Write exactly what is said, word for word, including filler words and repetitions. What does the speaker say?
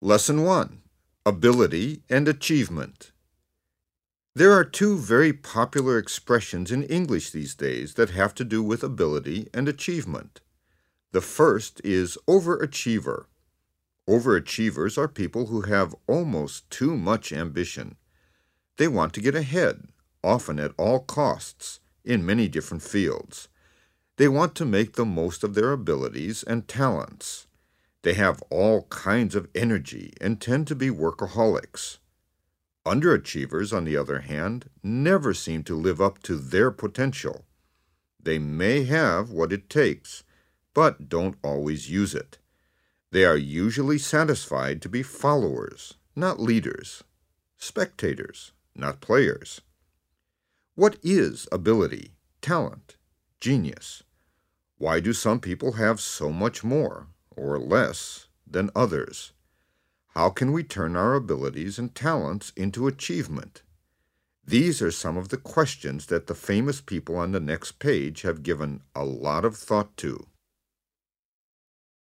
Lesson one, Ability and Achievement. There are two very popular expressions in English these days that have to do with ability and achievement. The first is overachiever. Overachievers are people who have almost too much ambition. They want to get ahead, often at all costs, in many different fields. They want to make the most of their abilities and talents. They have all kinds of energy and tend to be workaholics. Underachievers, on the other hand, never seem to live up to their potential. They may have what it takes, but don't always use it. They are usually satisfied to be followers, not leaders, spectators, not players. What is ability, talent, genius? Why do some people have so much more, or less, than others? How can we turn our abilities and talents into achievement? These are some of the questions that the famous people on the next page have given a lot of thought to.